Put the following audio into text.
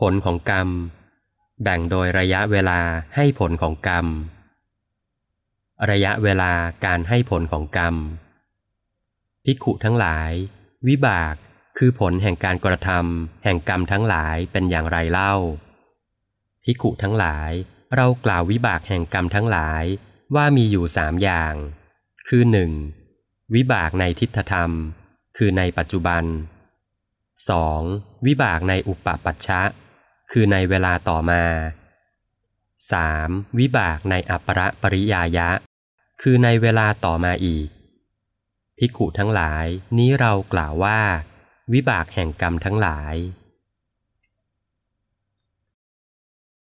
ลของกรรมแบ่งโดยระยะเวลาให้ผลของกรรมระยะเวลาการให้ผลของกรรมภิกขุทั้งหลายวิบากคือผลแห่งการกระทำแห่งกรรมทั้งหลายเป็นอย่างไรเล่าภิกขุทั้งหลายเรากล่าววิบากแห่งกรรมทั้งหลายว่ามีอยู่3อย่างคือ 1. วิบากในทิฏฐธรรมคือในปัจจุบัน 2. วิบากในอุปปัชชะคือในเวลาต่อมา 3. วิบากในอัปปรปริยายะคือในเวลาต่อมาอีกภิกขุทั้งหลายนี้เรากล่าวว่าวิบากแห่งกรรมทั้งหลาย